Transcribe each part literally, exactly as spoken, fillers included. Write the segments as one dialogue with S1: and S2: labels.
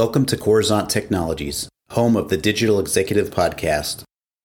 S1: Welcome to Coruzant Technologies, home of the Digital Executive Podcast.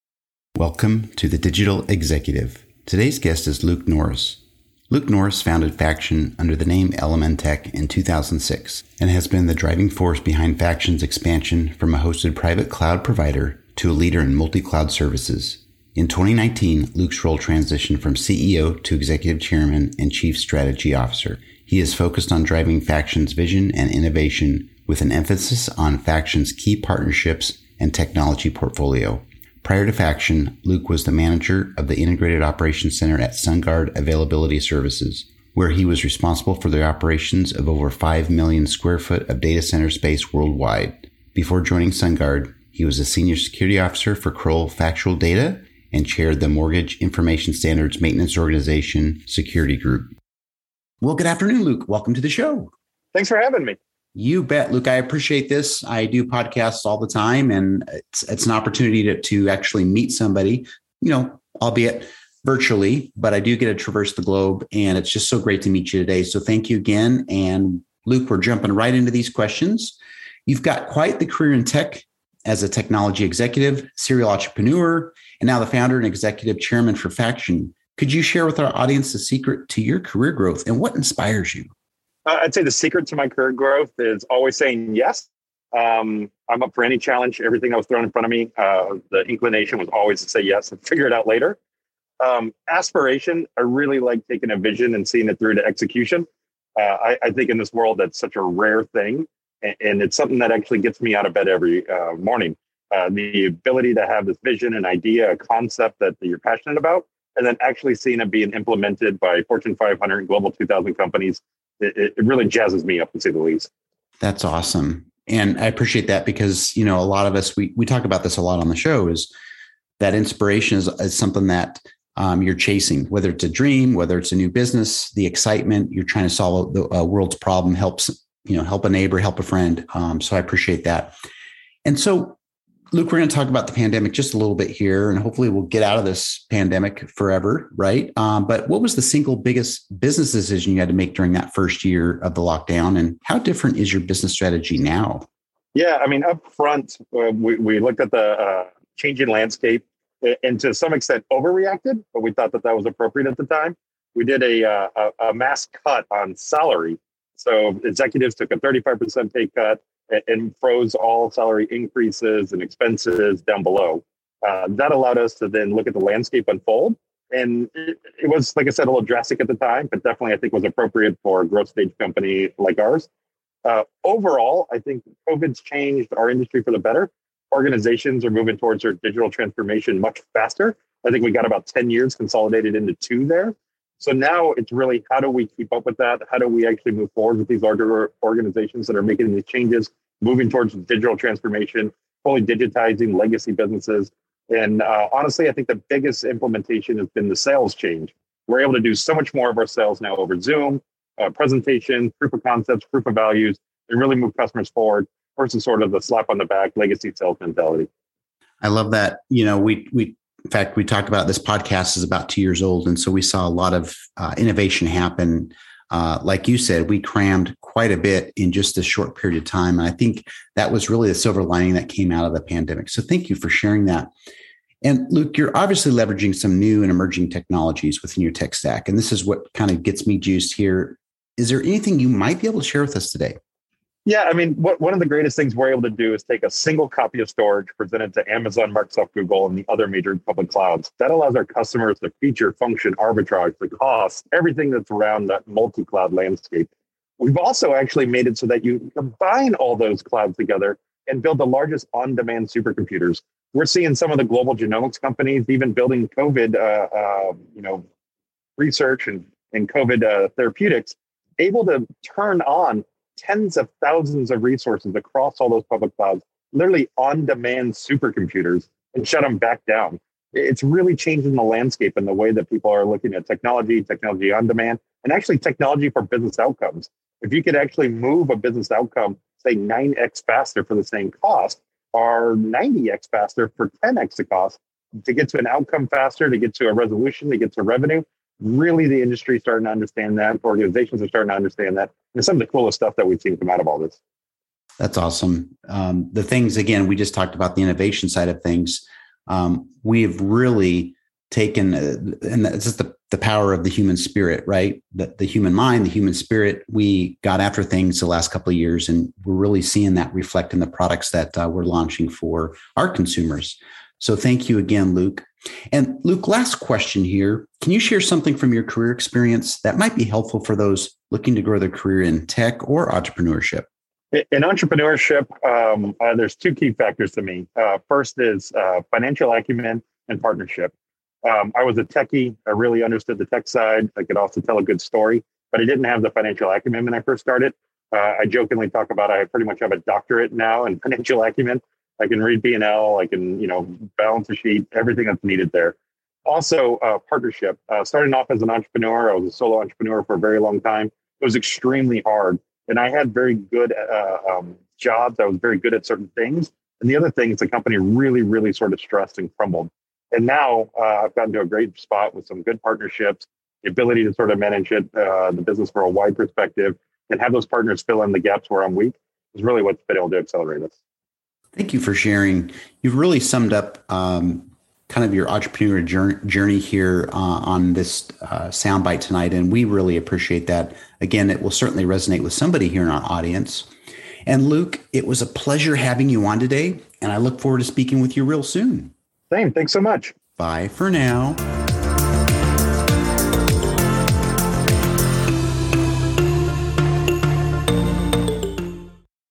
S2: Welcome to the Digital Executive. Today's guest is Luke Norris. Luke Norris founded Faction under the name Elementech in two thousand six and has been the driving force behind Faction's expansion from a hosted private cloud provider to a leader in multi-cloud services. In twenty nineteen, Luke's role transitioned from C E O to Executive Chairman and Chief Strategy Officer. He is focused on driving Faction's vision and innovation with an emphasis on Faction's key partnerships and technology portfolio. Prior to Faction, Luke was the manager of the Integrated Operations Center at SunGard Availability Services, where he was responsible for the operations of over five million square foot of data center space worldwide. Before joining SunGard, he was a senior security officer for Kroll Factual Data and chaired the Mortgage Information Standards Maintenance Organization Security Group.
S1: Well, good afternoon, Luke. Welcome to the show.
S3: Thanks for having me.
S1: You bet, Luke. I appreciate this. I do podcasts all the time, and it's it's an opportunity to, to actually meet somebody, you know, albeit virtually, but I do get to traverse the globe, and it's just so great to meet you today. So thank you again. And Luke, we're jumping right into these questions. You've got quite the career in tech as a technology executive, serial entrepreneur, and now the founder and executive chairman for Faction. Could you share with our audience the secret to your career growth and what inspires you?
S3: Uh, I'd say the secret to my career growth is always saying yes. Um, I'm up for any challenge. Everything that was thrown in front of me, uh, the inclination was always to say yes and figure it out later. Um, aspiration, I really like taking a vision and seeing it through to execution. Uh, I, I think in this world, that's such a rare thing. And, and it's something that actually gets me out of bed every uh, morning. Uh, the ability to have this vision, an idea, a concept that, that you're passionate about, and then actually seeing it being implemented by Fortune five hundred and Global two thousand companies. It, it really jazzes me up, to say the least.
S1: That's awesome. And I appreciate that because, you know, a lot of us, we we talk about this a lot on the show, is that inspiration is, is something that um, you're chasing, whether it's a dream, whether it's a new business, the excitement, you're trying to solve the uh, world's problem, helps, you know, help a neighbor, help a friend. Um, so I appreciate that. And so, Luke, we're going to talk about the pandemic just a little bit here, and hopefully we'll get out of this pandemic forever, right? Um, but what was the single biggest business decision you had to make during that first year of the lockdown, and how different is your business strategy now?
S3: Yeah, I mean, up front, uh, we, we looked at the uh, changing landscape and to some extent overreacted, but we thought that that was appropriate at the time. We did a, uh, a, a mass cut on salary. So executives took a thirty-five percent pay cut and froze all salary increases and expenses down below. Uh, that allowed us to then look at the landscape unfold. And it, it was, like I said, a little drastic at the time, but definitely I think was appropriate for a growth stage company like ours. Uh, overall, I think COVID's changed our industry for the better. Organizations are moving towards their digital transformation much faster. I think we got about ten years consolidated into two there. So now it's really, how do we keep up with that? How do we actually move forward with these larger organizations that are making these changes, moving towards digital transformation, fully digitizing legacy businesses? And uh, honestly, I think the biggest implementation has been the sales change. We're able to do so much more of our sales now over Zoom, uh, presentation, proof of concepts, proof of values, and really move customers forward versus sort of the slap on the back legacy sales mentality.
S1: I love that. You know, we we. In fact, we talked about this podcast is about two years old. And so we saw a lot of uh, innovation happen. Uh, like you said, we crammed quite a bit in just a short period of time. And I think that was really the silver lining that came out of the pandemic. So thank you for sharing that. And Luke, you're obviously leveraging some new and emerging technologies within your tech stack. And this is what kind of gets me juiced here. Is there anything you might be able to share with us today?
S3: Yeah, I mean, what, one of the greatest things we're able to do is take a single copy of storage presented to Amazon, Microsoft, Google, and the other major public clouds. That allows our customers to feature, function, arbitrage, the cost, everything that's around that multi-cloud landscape. We've also actually made it so that you combine all those clouds together and build the largest on-demand supercomputers. We're seeing some of the global genomics companies even building COVID, uh, uh, you know, research and, and COVID uh, therapeutics, able to turn on tens of thousands of resources across all those public clouds, literally on-demand supercomputers, and shut them back down. It's really changing the landscape and the way that people are looking at technology, technology on demand, and actually technology for business outcomes. If you could actually move a business outcome, say nine x faster for the same cost, or ninety x faster for ten x the cost, to get to an outcome faster, to get to a resolution, to get to revenue, really the industry is starting to understand that. Organizations are starting to understand that. And it's some of the coolest stuff that we've seen come out of all this.
S1: That's awesome. Um, the things, again, we just talked about the innovation side of things. Um, we've really taken, uh, and that's just the, the power of the human spirit, right? The, the human mind, the human spirit. We got after things the last couple of years, and we're really seeing that reflect in the products that uh, we're launching for our consumers. So thank you again, Luke. And Luke, last question here. Can you share something from your career experience that might be helpful for those looking to grow their career in tech or entrepreneurship?
S3: In entrepreneurship, um, uh, there's two key factors to me. Uh, first is uh, financial acumen and partnership. Um, I was a techie. I really understood the tech side. I could also tell a good story, but I didn't have the financial acumen when I first started. Uh, I jokingly talk about I pretty much have a doctorate now in financial acumen. I can read P and L. I can, you know, balance a sheet, everything that's needed there. Also, uh, partnership. Uh, starting off as an entrepreneur, I was a solo entrepreneur for a very long time. It was extremely hard. And I had very good uh, um, jobs. I was very good at certain things. And the other thing is the company really, really sort of stressed and crumbled. And now uh, I've gotten to a great spot with some good partnerships, the ability to sort of manage it, uh, the business from a wide perspective, and have those partners fill in the gaps where I'm weak is really what's been able to accelerate us.
S1: Thank you for sharing. You've really summed up um, kind of your entrepreneurial journey here uh, on this uh, soundbite tonight, and we really appreciate that. Again, it will certainly resonate with somebody here in our audience. And Luke, it was a pleasure having you on today, and I look forward to speaking with you real soon.
S3: Same. Thanks so much.
S1: Bye for now.